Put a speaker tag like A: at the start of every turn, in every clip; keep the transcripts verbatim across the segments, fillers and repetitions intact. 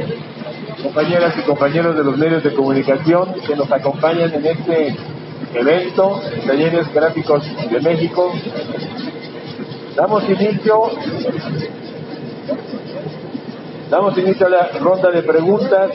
A: compañeras y compañeros de los medios de comunicación que nos acompañan en este evento, Talleres Gráficos de México. Damos inicio, damos inicio a la ronda de preguntas.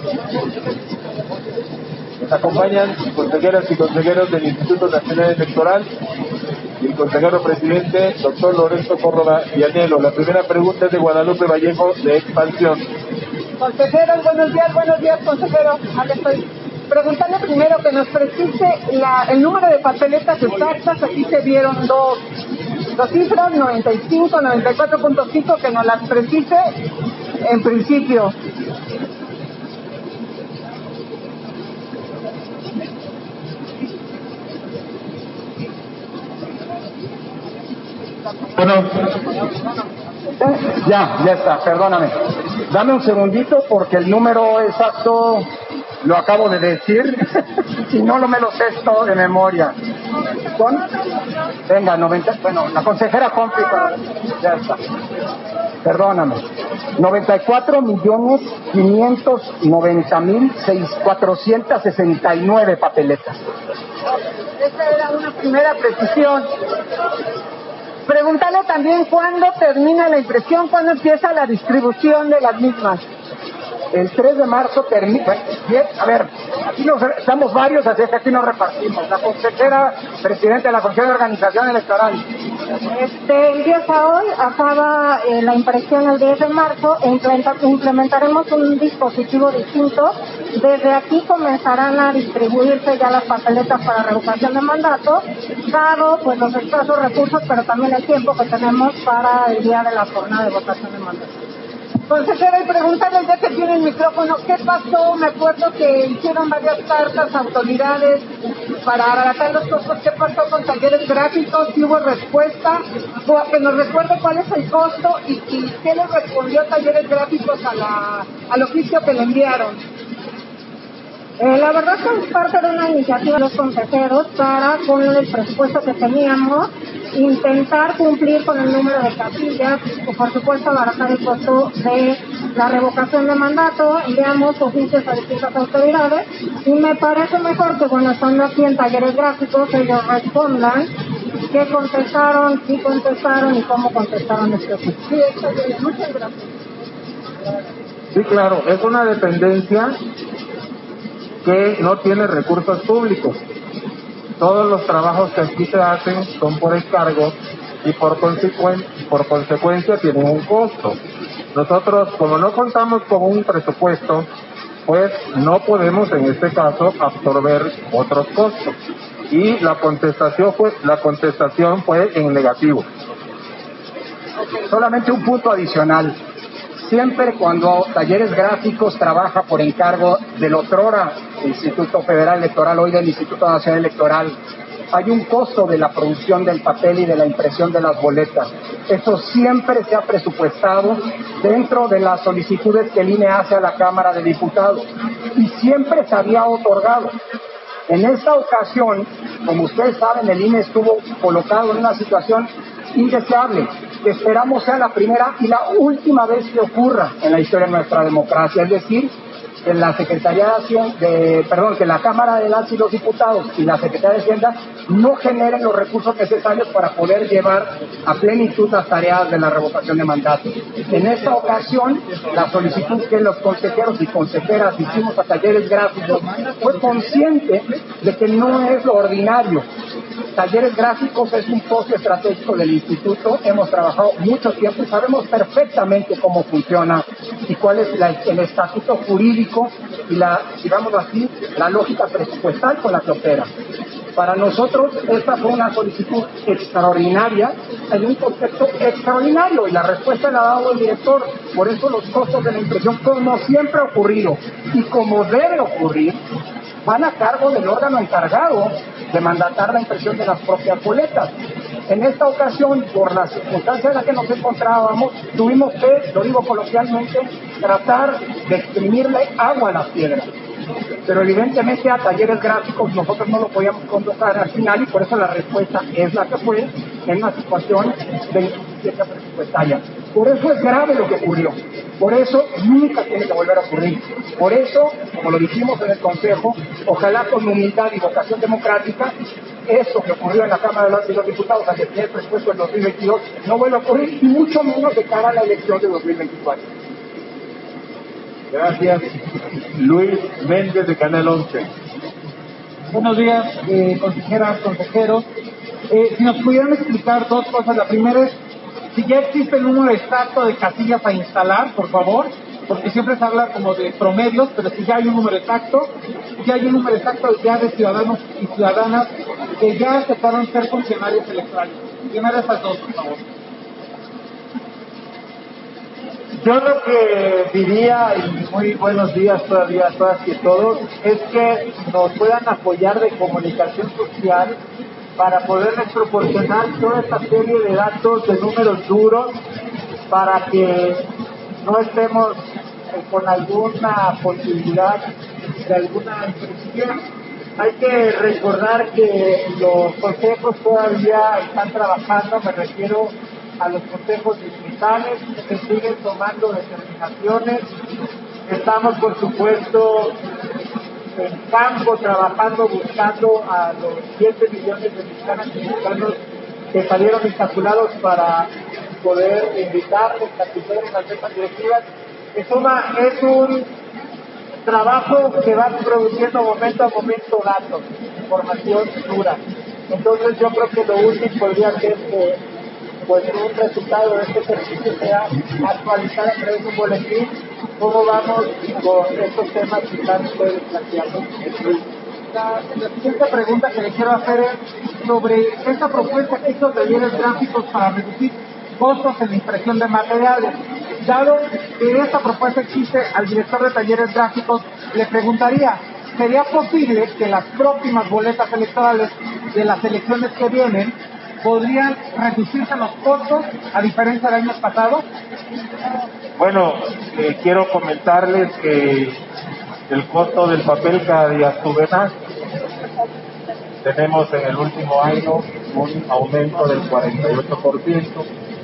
A: Nos acompañan consejeras y consejeros del Instituto Nacional Electoral y el consejero presidente, doctor Lorenzo Córdoba Vianello. La primera pregunta es de Guadalupe Vallejo, de Expansión.
B: Consejeros, buenos días, buenos días, consejero. Aquí estoy. Preguntarle primero que nos precise la, el número de papeletas exactas. Aquí se dieron dos, dos cifras, noventa y cinco, noventa y cuatro punto cinco, que nos las precise en principio.
C: Bueno, ya, ya está, perdóname. Dame un segundito porque el número exacto lo acabo de decir y no lo me lo sé todo de memoria. ¿Con? Venga, noventa, bueno, la consejera Compi, ya está. Perdóname. noventa y cuatro millones quinientos noventa mil cuatrocientos sesenta y nueve papeletas.
B: Esa era una primera precisión. Preguntarle también cuándo termina la impresión, cuándo empieza la distribución de las mismas.
C: El tres de marzo termina. A ver, aquí nos, estamos varios, así que aquí nos repartimos. La consejera presidenta de la Comisión de Organización Electoral.
D: Este, empieza hoy, acaba eh, la impresión el diez de marzo, e implementa, implementaremos un dispositivo distinto. Desde aquí comenzarán a distribuirse ya las papeletas para revocación de mandato, dado pues los escasos recursos, pero también el tiempo que tenemos para el día de la jornada de votación de mandato.
B: Consejera, y preguntarle, ya que tiene el micrófono, ¿qué pasó? Me acuerdo que hicieron varias cartas a autoridades para abaratar los costos. ¿Qué pasó con Talleres Gráficos? ¿Si hubo respuesta? O que nos recuerde cuál es el costo y, y qué le respondió Talleres Gráficos a la, al oficio que le enviaron.
D: Eh, la verdad que es parte de una iniciativa de los consejeros para, con el presupuesto que teníamos, intentar cumplir con el número de casillas y, por supuesto, abaratar el costo de la revocación de mandato. Enviamos oficios a distintas autoridades y me parece mejor que, bueno, estando aquí en Talleres Gráficos, ellos respondan qué contestaron, si contestaron y cómo contestaron este oficio.
B: Sí, está bien. Muchas gracias.
A: Sí, claro, es una dependencia que no tiene recursos públicos. Todos los trabajos que aquí se hacen son por encargo y por, consecuen- por consecuencia tienen un costo. Nosotros, como no contamos con un presupuesto, pues no podemos en este caso absorber otros costos. Y la contestación fue, la contestación fue en negativo.
C: Solamente un punto adicional. Siempre cuando Talleres Gráficos trabaja por encargo del otrora Instituto Federal Electoral, hoy del Instituto Nacional Electoral, hay un costo de la producción del papel y de la impresión de las boletas. Eso siempre se ha presupuestado dentro de las solicitudes que el I N E hace a la Cámara de Diputados y siempre se había otorgado. En esta ocasión, como ustedes saben, el I N E estuvo colocado en una situación indeseable, que esperamos sea la primera y la última vez que ocurra en la historia de nuestra democracia, es decir, que la Secretaría de, de perdón, que la Cámara de las y los Diputados y la Secretaría de Hacienda no generen los recursos necesarios para poder llevar a plenitud las tareas de la revocación de mandato. En esta ocasión, la solicitud que los consejeros y consejeras hicimos a Talleres Gráficos fue consciente de que no es lo ordinario. Talleres Gráficos es un poste estratégico del instituto, hemos trabajado mucho tiempo y sabemos perfectamente cómo funciona y cuál es la, el estatuto jurídico y la, digamos así, la lógica presupuestal con la que opera. Para nosotros esta fue una solicitud extraordinaria en un contexto extraordinario y la respuesta la ha dado el director. Por eso los costos de la impresión, como siempre ha ocurrido y como debe ocurrir, van a cargo del órgano encargado de mandatar la impresión de las propias boletas. En esta ocasión, por las circunstancias en las que nos encontrábamos, tuvimos que, lo digo coloquialmente, tratar de exprimirle agua a las piedras. Pero evidentemente a Talleres Gráficos nosotros no lo podíamos convocar al final y por eso la respuesta es la que fue en una situación de insuficiencia presupuestaria. Por eso es grave lo que ocurrió. Por eso nunca tiene que volver a ocurrir. Por eso, como lo dijimos en el Consejo, ojalá con humildad y vocación democrática, eso que ocurrió en la Cámara de los Diputados al definir el presupuesto del dos mil veintidós no vuelva a ocurrir, y mucho menos de cara a la elección de dos mil veinticuatro.
A: Gracias. Luis Méndez, de Canal once.
E: Buenos días, eh, consejeras, consejeros. Eh, si nos pudieran explicar dos cosas. La primera es si ya existe el número exacto de casillas a instalar, por favor, porque siempre se habla como de promedios, pero si ya hay un número exacto, ya hay un número exacto ya de ciudadanos y ciudadanas que ya aceptaron ser funcionarios electorales. Primero esas dos, por favor.
A: Yo lo que diría, y muy buenos días todavía a todas y todos, es que nos puedan apoyar de comunicación social para poderles proporcionar toda esta serie de datos, de números duros, para que no estemos eh, con alguna posibilidad de alguna impresión. Hay que recordar que los consejos todavía están trabajando, me refiero a los consejos distritales, que siguen tomando determinaciones. Estamos, por supuesto, en campo trabajando, buscando a los siete millones de mexicanas y mexicanos que salieron encapsulados para poder invitarles a que integren las mesas directivas. En suma, es un trabajo que va produciendo momento a momento datos, información dura. Entonces yo creo que lo útil podría ser que pues un resultado de este ejercicio sea actualizar a través de un boletín cómo vamos con estos temas que están ustedes planteando.
E: La, la siguiente pregunta que le quiero hacer es sobre esta propuesta que hizo talleres gráficos para reducir costos en la impresión de materiales. Dado que esta propuesta existe, al director de talleres gráficos le preguntaría, ¿sería posible que las próximas boletas electorales de las elecciones que vienen podrían reducirse los costos a diferencia de años pasados?
A: Bueno, eh, quiero comentarles que el costo del papel cada día sube más. Tenemos en el último año un aumento del cuarenta y ocho por ciento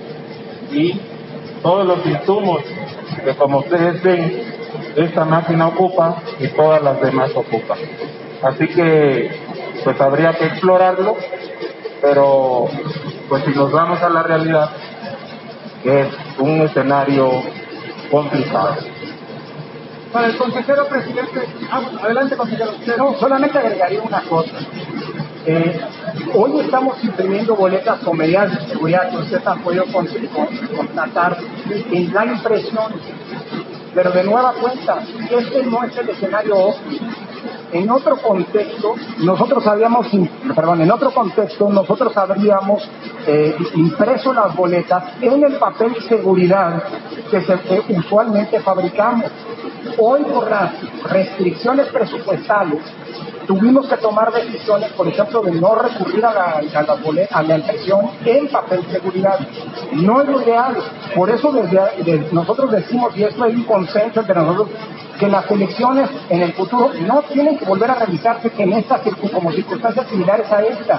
A: y todos los insumos que, como ustedes ven, esta máquina ocupa y todas las demás ocupan. Así que pues habría que explorarlo, pero pues si nos vamos a la realidad, es un escenario complicado.
E: Para el consejero presidente, ah, adelante consejero.
C: No, solamente agregaría una cosa. Eh, hoy estamos imprimiendo boletas con medidas de seguridad que ustedes han podido constatar en la impresión, pero de nueva cuenta, este no es el escenario óptimo. En otro contexto, nosotros habíamos, perdón, en otro contexto, nosotros habríamos eh, impreso las boletas en el papel seguridad que, se, que usualmente fabricamos. Hoy, por las restricciones presupuestales, tuvimos que tomar decisiones, por ejemplo, de no recurrir a la, a la, boleta, a la impresión en papel seguridad. No es lo ideal. Por eso desde, desde nosotros decimos, y esto hay un consenso entre nosotros, que las elecciones en el futuro no tienen que volver a realizarse en estas como circunstancias similares a esta,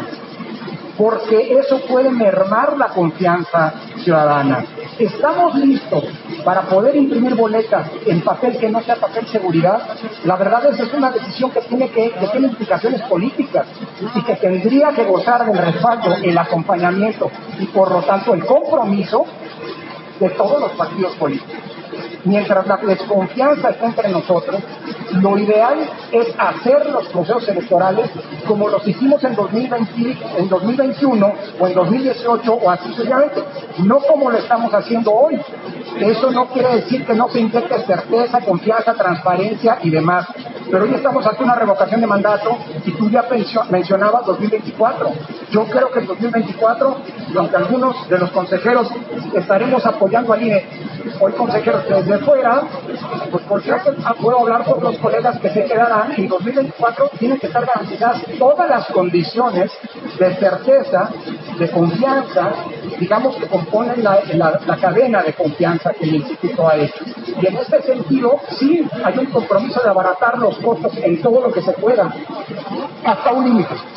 C: porque eso puede mermar la confianza ciudadana. ¿Estamos listos para poder imprimir boletas en papel que no sea papel seguridad? La verdad es que es una decisión que tiene, que, que tiene implicaciones políticas y que tendría que gozar del respaldo, el acompañamiento y por lo tanto el compromiso de todos los partidos políticos. Mientras la desconfianza está entre nosotros, lo ideal es hacer los procesos electorales como los hicimos en dos mil veinte, en dos mil veintiuno o en dos mil dieciocho o así sucesivamente, no como lo estamos haciendo hoy. Eso no quiere decir que no se inyecte certeza, confianza, transparencia y demás. Pero hoy estamos ante una revocación de mandato y tú ya mencionabas dos mil veinticuatro. Yo creo que en dos mil veinticuatro, y aunque algunos de los consejeros estaremos apoyando al I N E, hoy consejeros desde fuera, pues por cierto, puedo hablar por los colegas que se quedarán, en dos mil veinticuatro tienen que estar garantizadas todas las condiciones de certeza, de confianza, digamos, que componen la, la, la cadena de confianza que el Instituto ha hecho. Y en este sentido, sí, hay un compromiso de abaratar los costos en todo lo que se pueda, hasta un límite.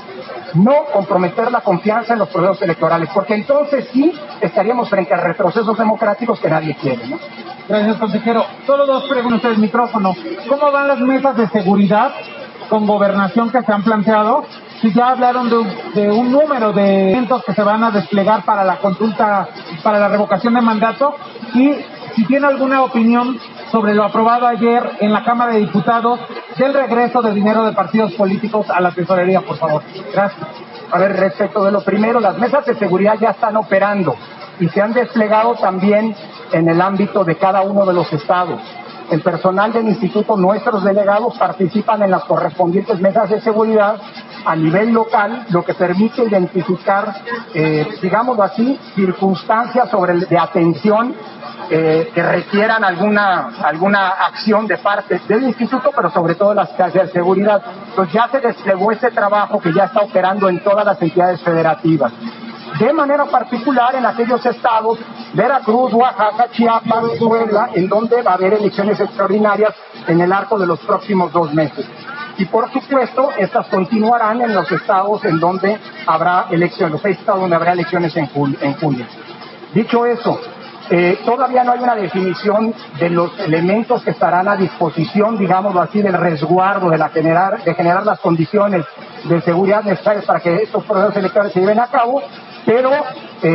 C: no comprometer la confianza en los procesos electorales, porque entonces sí estaríamos frente a retrocesos democráticos que nadie quiere, ¿no?
E: Gracias, consejero. Solo dos preguntas del micrófono. ¿Cómo van las mesas de seguridad con gobernación que se han planteado? Si ya hablaron de un, de un número de eventos que se van a desplegar para la consulta, para la revocación de mandato, y si tiene alguna opinión sobre lo aprobado ayer en la Cámara de Diputados del regreso de dinero de partidos políticos a la tesorería, por favor. Gracias.
C: A ver, respecto de lo primero, las mesas de seguridad ya están operando y se han desplegado también en el ámbito de cada uno de los estados. El personal del instituto, nuestros delegados, participan en las correspondientes mesas de seguridad a nivel local, lo que permite identificar, eh, digámoslo así, circunstancias sobre el, de atención eh, que requieran alguna alguna acción de parte del instituto, pero sobre todo las casas de seguridad. Entonces ya se desplegó ese trabajo que ya está operando en todas las entidades federativas. De manera particular en aquellos estados, Veracruz, Oaxaca, Chiapas, Puebla, en donde va a haber elecciones extraordinarias en el arco de los próximos dos meses. Y por supuesto, estas continuarán en los estados en donde habrá elecciones, los seis estados donde habrá elecciones en junio. En junio. Dicho eso, eh, todavía no hay una definición de los elementos que estarán a disposición, digámoslo así, del resguardo, de, la generar, de generar las condiciones de seguridad necesarias para que estos procesos electorales se lleven a cabo, pero eh,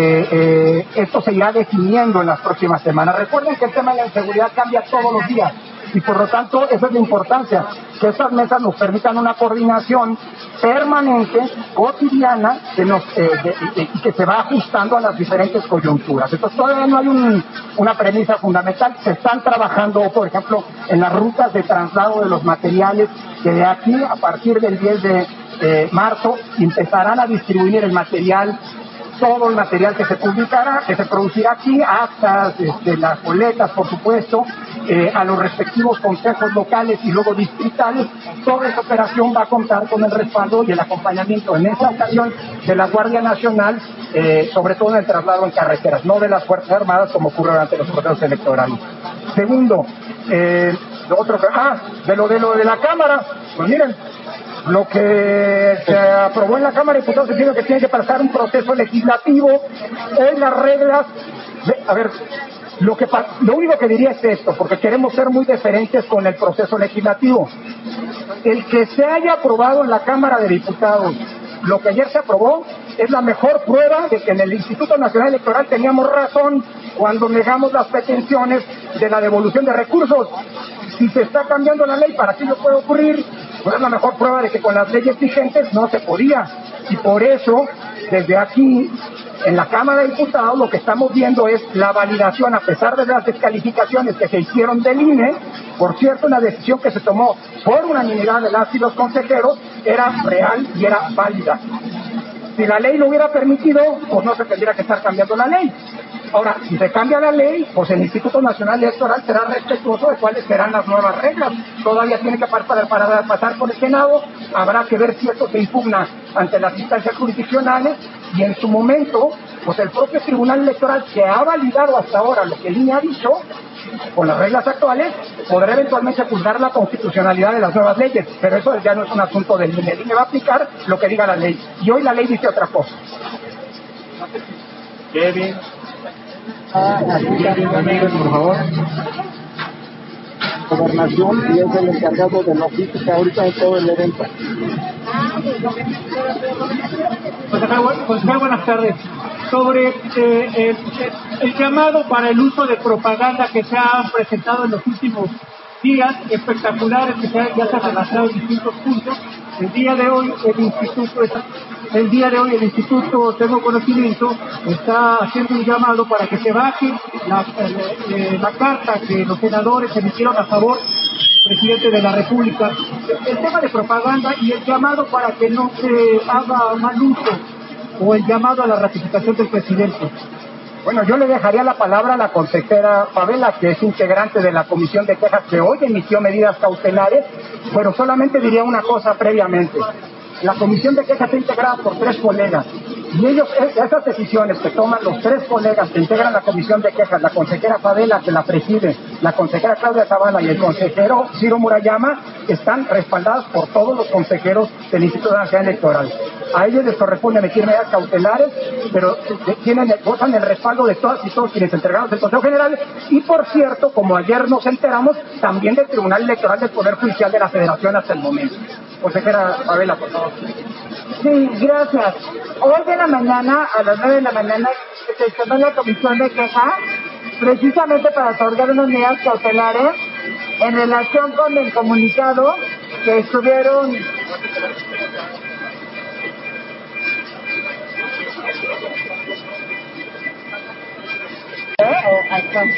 C: eh, esto se irá definiendo en las próximas semanas. Recuerden que el tema de la inseguridad cambia todos los días y por lo tanto esa es la importancia, que estas mesas nos permitan una coordinación permanente, cotidiana, que nos eh, de, de, que se va ajustando a las diferentes coyunturas. Entonces todavía no hay un, una premisa fundamental. Se están trabajando, por ejemplo, en las rutas de traslado de los materiales, que de aquí a partir del diez de eh, marzo empezarán a distribuir el material, todo el material que se publicará, que se producirá aquí, actas, este, las boletas, por supuesto, eh, a los respectivos consejos locales y luego distritales. Toda esta operación va a contar con el respaldo y el acompañamiento en esta ocasión de la Guardia Nacional, eh, sobre todo en el traslado en carreteras, no de las Fuerzas Armadas como ocurre durante los procesos electorales. Segundo, eh, lo otro, ah, de lo de lo de la Cámara, pues miren, lo que se aprobó en la Cámara de Diputados es que tiene que pasar un proceso legislativo. Hoy las reglas, de, a ver, lo que lo único que diría es esto, porque queremos ser muy deferentes con el proceso legislativo. El que se haya aprobado en la Cámara de Diputados lo que ayer se aprobó es la mejor prueba de que en el Instituto Nacional Electoral teníamos razón cuando negamos las pretensiones de la devolución de recursos. Si se está cambiando la ley para que ello pueda ocurrir, pues es la mejor prueba de que con las leyes vigentes no se podía. Y por eso, desde aquí, en la Cámara de Diputados, lo que estamos viendo es la validación, a pesar de las descalificaciones que se hicieron del I N E. Por cierto, una decisión que se tomó por unanimidad de las y los consejeros era real y era válida. Si la ley lo hubiera permitido, pues no se tendría que estar cambiando la ley. Ahora, si se cambia la ley, pues el Instituto Nacional Electoral será respetuoso de cuáles serán las nuevas reglas. Todavía tiene que pasar, para, para pasar por el Senado, habrá que ver si esto se impugna ante las instancias jurisdiccionales y en su momento, pues el propio Tribunal Electoral, que ha validado hasta ahora lo que el I N E ha dicho, con las reglas actuales, podrá eventualmente juzgar la constitucionalidad de las nuevas leyes, pero eso ya no es un asunto del I N E. El I N E va a aplicar lo que diga la ley, y hoy la ley dice otra cosa.
A: Kevin. Kevin Ramírez, por favor.
C: Gobernación y es el encargado de logística ahorita de todo el evento.
E: Consejero, buenas tardes. Sobre eh, eh, el llamado para el uso de propaganda que se ha presentado en los últimos días, espectaculares, que se ha, ya se han lanzado en distintos puntos. El día de hoy el instituto está, el día de hoy el instituto, tengo conocimiento, está haciendo un llamado para que se baje la, eh, la carta que los senadores emitieron a favor del presidente de la República. El tema de propaganda y el llamado para que no se haga mal uso, o el llamado a la ratificación del presidente.
C: Bueno, yo le dejaría la palabra a la consejera Favela, que es integrante de la Comisión de Quejas, que hoy emitió medidas cautelares, pero solamente diría una cosa previamente. La Comisión de Quejas está integrada por tres colegas, y ellos, esas decisiones que toman los tres colegas que integran la Comisión de Quejas, la consejera Favela, que la preside, la consejera Claudia Zavala y el consejero Ciro Murayama, están respaldadas por todos los consejeros del Instituto Nacional Electoral. A ellos les corresponde emitir medidas cautelares, pero tienen, gozan el respaldo de todas y todos quienes entregaron el Consejo General, y por cierto, como ayer nos enteramos, también del Tribunal Electoral del Poder Judicial de la Federación hasta el momento. Consejera Fabela, por favor.
B: Sí, gracias. Hoy de la mañana, a las nueve de la mañana, se sesionó la comisión de quejas, precisamente para otorgar unas medidas cautelares en relación con el comunicado que estuvieron... ¿Eh? Oh, ahí está.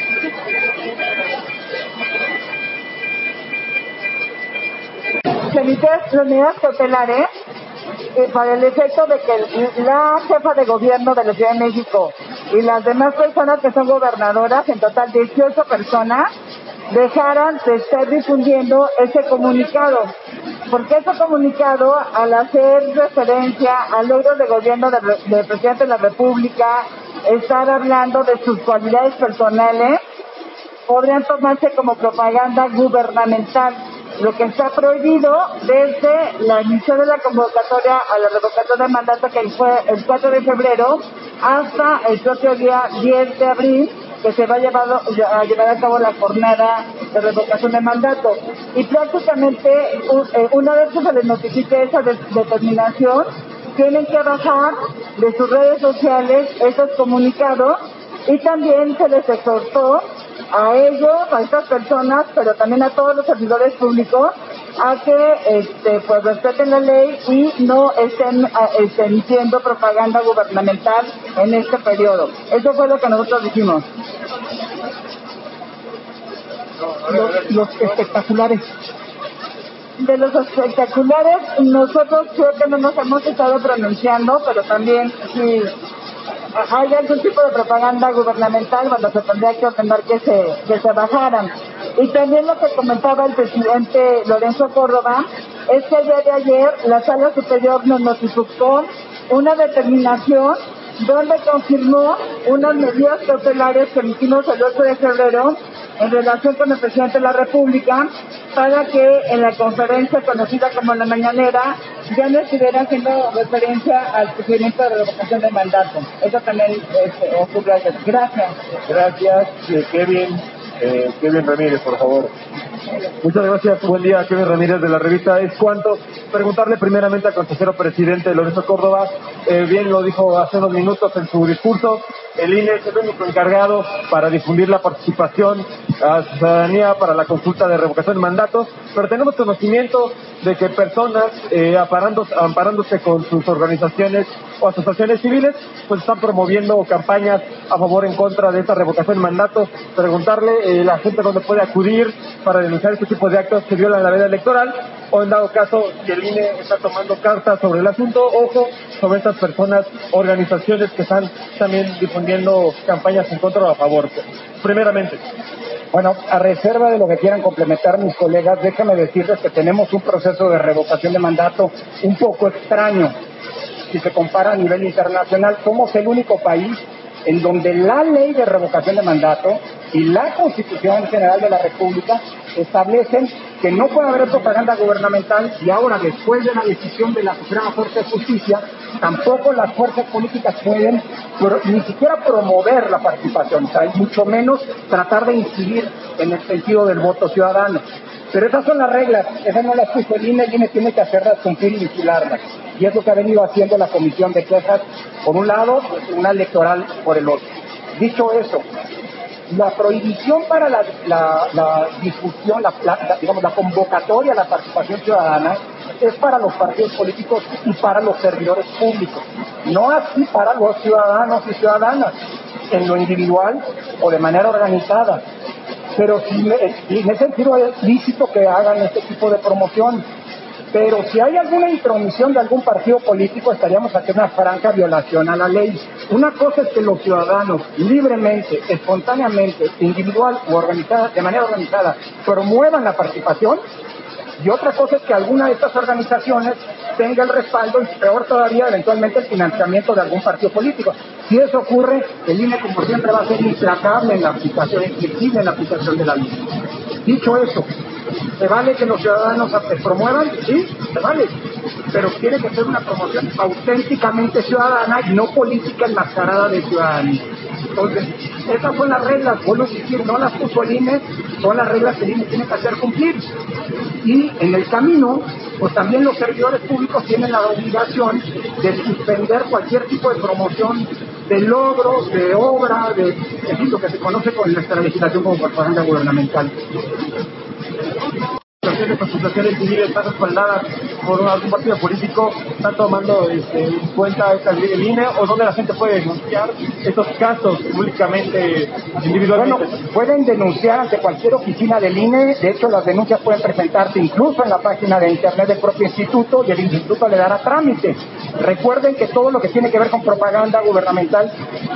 B: Se emitieron las medidas cautelares eh, para el efecto de que la jefa de gobierno de la Ciudad de México y las demás personas que son gobernadoras, en total dieciocho personas, dejaran de estar difundiendo ese comunicado. Porque ese comunicado, al hacer referencia al logro de gobierno del de presidente de la República, estar hablando de sus cualidades personales, podrían tomarse como propaganda gubernamental, lo que está prohibido desde la emisión de la convocatoria a la revocación del mandato, que fue el cuatro de febrero, hasta el propio día diez de abril, que se va a llevar a, llevar a cabo la jornada de revocación de mandato. Y prácticamente, una vez que se les notifique esa de, determinación, tienen que bajar de sus redes sociales esos comunicados, y también se les exhortó a ellos, a estas personas, pero también a todos los servidores públicos, a que este, pues respeten la ley y no estén, a, estén emitiendo propaganda gubernamental en este periodo. Eso fue lo que nosotros dijimos.
C: Los, los espectaculares.
B: De los espectaculares, nosotros creo que no nos hemos estado pronunciando, pero también si hay algún tipo de propaganda gubernamental, bueno, se tendría que ordenar que se, que se bajaran. Y también lo que comentaba el presidente Lorenzo Córdoba es que el día de ayer la Sala Superior nos notificó una determinación donde confirmó unas medidas cautelares que emitimos el ocho de febrero en relación con el presidente de la República, para que en la conferencia conocida como la mañanera ya no estuviera haciendo referencia al procedimiento de revocación de mandato. Eso también este, ocurre ayer. Gracias.
A: Gracias, eh, Kevin. Eh, Kevin Ramírez, por favor. Muchas gracias. Buen día, Kevin Ramírez de la revista Es Cuánto. Preguntarle primeramente al consejero presidente Lorenzo Córdoba, eh, bien lo dijo hace unos minutos en su discurso, el I N E es el único encargado para difundir la participación a la ciudadanía para la consulta de revocación de mandatos, pero tenemos conocimiento de que personas eh, amparándose, amparándose con sus organizaciones o asociaciones civiles, pues están promoviendo campañas a favor o en contra de esta revocación de mandatos. Preguntarle eh, la gente dónde puede acudir para denunciar este tipo de actos que violan la veda electoral, o en dado caso, si el I N E está tomando cartas sobre el asunto, ojo, sobre estas personas, organizaciones que están también difundiendo campañas en contra o a favor. Primeramente.
C: Bueno, a reserva de lo que quieran complementar mis colegas, déjame decirles que tenemos un proceso de revocación de mandato un poco extraño. Si se compara a nivel internacional, somos el único país en donde la ley de revocación de mandato y la Constitución General de la República establecen que no puede haber propaganda gubernamental, y ahora, después de la decisión de la Suprema Corte de Justicia, tampoco las fuerzas políticas pueden pro, ni siquiera promover la participación, o sea, mucho menos tratar de incidir en el sentido del voto ciudadano. Pero esas son las reglas, esas no las puso el I N E, el I N E tiene que hacerlas cumplir y vigilarlas. Y es lo que ha venido haciendo la Comisión de Quejas, por un lado, y el Tribunal Electoral por el otro. Dicho eso, la prohibición para la, la, la difusión, la, la, digamos, la convocatoria a la participación ciudadana es para los partidos políticos y para los servidores públicos, no así para los ciudadanos y ciudadanas, en lo individual o de manera organizada. Pero si, en ese sentido es lícito que hagan este tipo de promoción. Pero si hay alguna intromisión de algún partido político, estaríamos haciendo una franca violación a la ley. Una cosa es que los ciudadanos libremente, espontáneamente, individual o organizada, de manera organizada, promuevan la participación, y otra cosa es que alguna de estas organizaciones tenga el respaldo y, peor todavía, eventualmente el financiamiento de algún partido político. Si eso ocurre, el I N E, como siempre, va a ser implacable en la aplicación, inflexible en la aplicación de la ley. Dicho eso, ¿se vale que los ciudadanos se promuevan? Sí, se vale. pero tiene que ser una promoción auténticamente ciudadana y no política enmascarada de ciudadanía. Entonces, esas son las reglas, vuelvo a insistir, no las puso el I N E, son las reglas que el I N E tiene que hacer cumplir. Y en el camino, pues también los servidores públicos tienen la obligación de suspender cualquier tipo de promoción de logros, de obra, de, de lo que se conoce con nuestra legislación como propaganda gubernamental.
E: De consultaciones civiles están respaldadas por algún partido político, están tomando este, en cuenta esta ley del I N E, o donde la gente puede denunciar estos casos públicamente, individualmente.
C: Bueno, pueden denunciar ante cualquier oficina del I N E, de hecho las denuncias pueden presentarse incluso en la página de internet del propio instituto y el instituto le dará trámite. Recuerden que todo lo que tiene que ver con propaganda gubernamental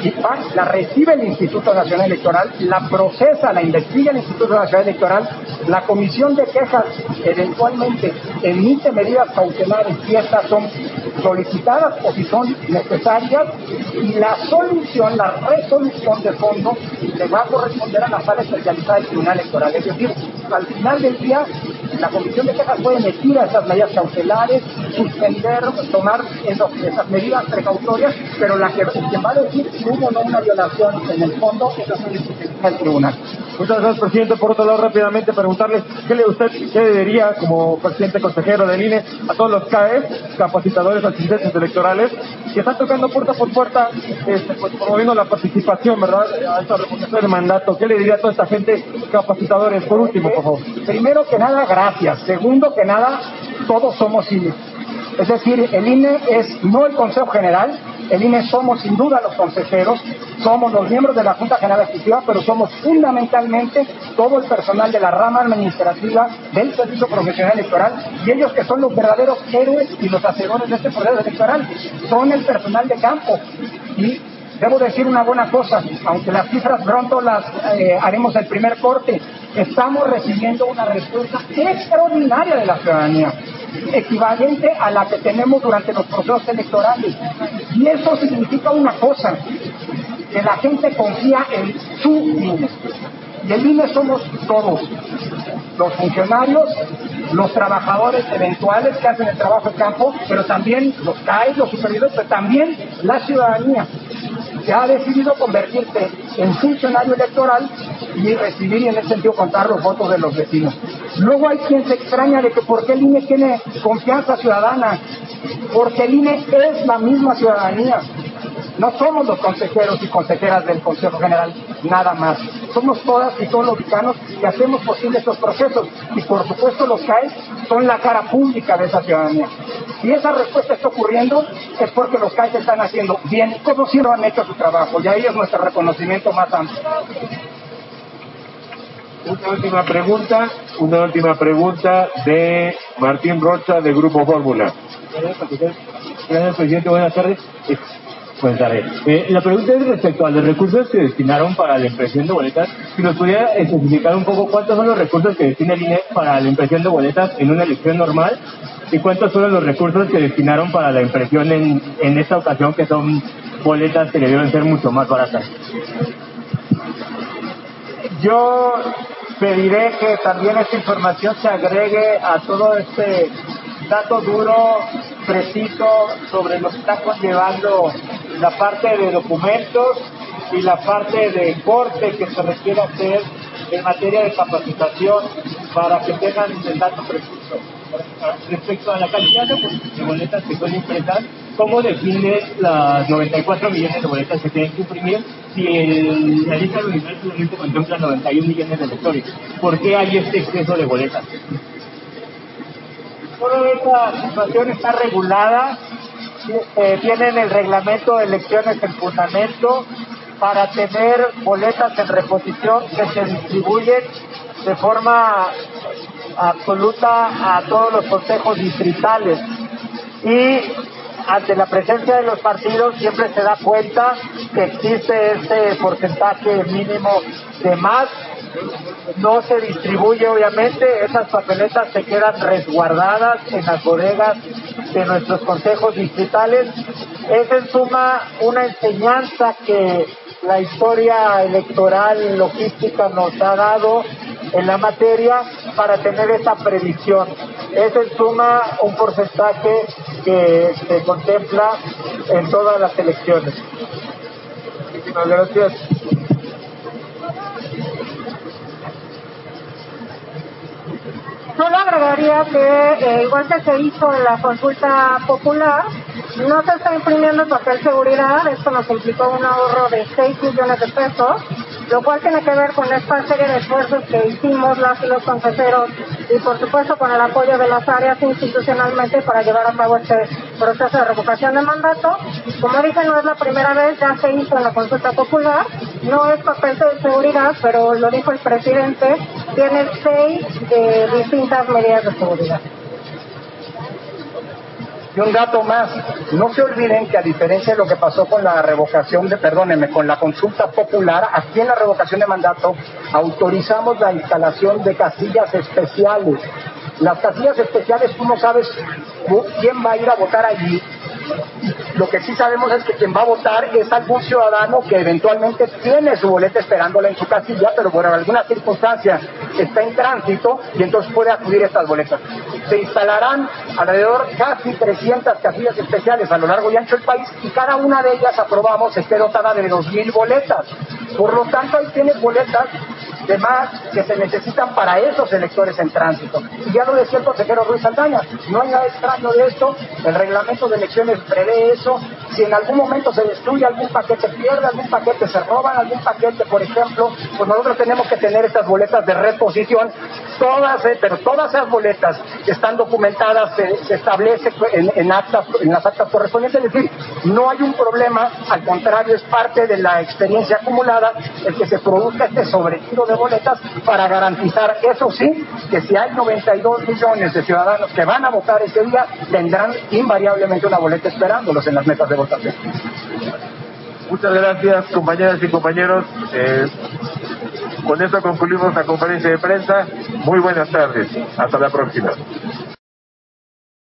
C: la recibe el Instituto Nacional Electoral, la procesa, la investiga el Instituto Nacional Electoral, la Comisión de Quejas eventualmente emite medidas cautelares si estas son solicitadas o si son necesarias, y la solución, la resolución de fondo le va a corresponder a la sala especializada del Tribunal Electoral. Es decir, al final del día la Comisión de Quejas puede emitir esas medidas cautelares, suspender, tomar esos, esas medidas precautorias, pero la que quien va a decir si hubo o no una violación en el fondo es la sala especializada del Tribunal.
E: Muchas gracias, presidente. Por otro lado, rápidamente preguntarle qué le usted qué le diría como presidente consejero del I N E a todos los C A E, capacitadores, asistentes electorales, que están tocando puerta por puerta, este, pues, promoviendo la participación, ¿verdad?, a esta revocación de mandato. ¿Qué le diría a toda esta gente, capacitadores? Por último, por favor.
C: Primero que nada, gracias. Segundo que nada, todos somos I N E. Es decir, el I N E es no el Consejo General, el I N E somos sin duda los consejeros, somos los miembros de la Junta General Ejecutiva, pero somos fundamentalmente todo el personal de la rama administrativa del Servicio Profesional Electoral, y ellos que son los verdaderos héroes y los hacedores de este proceso electoral, son el personal de campo. Y debo decir una buena cosa, aunque las cifras pronto las eh, haremos el primer corte, estamos recibiendo una respuesta extraordinaria de la ciudadanía, equivalente a la que tenemos durante los procesos electorales. Y eso significa una cosa, que la gente confía en su I N E. Y el I N E somos todos, los funcionarios, los trabajadores eventuales que hacen el trabajo de campo, pero también los C A E, los supervisores, pero también la ciudadanía, que ha decidido convertirse en funcionario electoral y recibir y en ese sentido contar los votos de los vecinos. Luego hay quien se extraña de que por qué el I N E tiene confianza ciudadana, porque el I N E es la misma ciudadanía. No somos los consejeros y consejeras del Consejo General, nada más. Somos todas y todos los mexicanos que hacemos posible estos procesos. Y por supuesto los C A E son la cara pública de esa ciudadanía. Si esa respuesta está ocurriendo, es porque los C A E están haciendo bien, como siempre han hecho su trabajo. Y ahí es nuestro reconocimiento más amplio.
F: Una última pregunta, una última pregunta de Martín Rocha de Grupo Fórmula.
G: Gracias, presidente. Buenas tardes. Pues daré. Eh, la pregunta es respecto a los recursos que destinaron para la impresión de boletas. Si nos pudiera especificar un poco cuántos son los recursos que destina el I N E para la impresión de boletas en una elección normal y cuántos son los recursos que destinaron para la impresión en, en esta ocasión, que son boletas que debieron ser mucho más baratas.
E: Yo pediré que también esta información se agregue a todo este dato duro, preciso, sobre lo que está conllevando la parte de documentos y la parte de corte que se requiere hacer en materia de capacitación para que tengan el dato preciso.
G: Respecto a la cantidad de boletas que son impresas, ¿cómo defines las noventa y cuatro millones de boletas que tienen que imprimir si el, la lista universal solamente contempla noventa y un millones de electores? ¿Por qué hay este exceso de boletas?
E: Toda esta situación está regulada, eh, tienen el reglamento de elecciones en fundamento para tener boletas en reposición que se distribuyen de forma absoluta a todos los consejos distritales, y ante la presencia de los partidos siempre se da cuenta que existe este porcentaje mínimo de más. No se distribuye, obviamente, esas papeletas se quedan resguardadas en las bodegas de nuestros consejos distritales. Es en suma una enseñanza que la historia electoral logística nos ha dado,
C: en la materia para tener esa previsión. Es en suma un porcentaje que se contempla en todas las elecciones.
F: Muchísimas gracias.
D: Solo agregaría que, eh, igual que se hizo en la consulta popular, no se está imprimiendo papel seguridad. Esto nos implicó un ahorro de seis millones de pesos, lo cual tiene que ver con esta serie de esfuerzos que hicimos las y los consejeros y por supuesto con el apoyo de las áreas institucionalmente para llevar a cabo este proceso de revocación de mandato. Como dije, no es la primera vez, ya se hizo en la consulta popular, no es papel de seguridad, pero lo dijo el presidente, tiene seis eh, distintas medidas de seguridad.
C: Y un dato más, no se olviden que a diferencia de lo que pasó con la revocación de, perdónenme, con la consulta popular, aquí en la revocación de mandato autorizamos la instalación de casillas especiales. Las casillas especiales, tú no sabes quién va a ir a votar allí. Lo que sí sabemos es que quien va a votar es algún ciudadano que eventualmente tiene su boleta esperándola en su casilla, pero por alguna circunstancia está en tránsito y entonces puede acudir a estas boletas. Se instalarán alrededor casi trescientas casillas especiales a lo largo y ancho del país y cada una de ellas, aprobamos, esté dotada de dos mil boletas. Por lo tanto, ahí tienes boletas de más que se necesitan para esos electores en tránsito. Y ya lo decía el consejero Ruiz Saldaña, no hay nada extraño de esto, el reglamento de elecciones prevé eso. Si en algún momento se destruye algún paquete, pierde algún paquete, se roban algún paquete, por ejemplo, pues nosotros tenemos que tener estas boletas de reposición, todas, eh, pero todas esas boletas están documentadas, se, se establece en, en actas, en las actas correspondientes, es decir, no hay un problema, al contrario, es parte de la experiencia acumulada el que se produzca este sobretiro de boletas para garantizar, eso sí, que si hay noventa y dos millones de ciudadanos que van a votar ese día, tendrán invariablemente una boleta esperándolos en las mesas de votación.
F: Muchas gracias, compañeras y compañeros. Eh, con esto concluimos la conferencia de prensa. Muy buenas tardes. Hasta la próxima.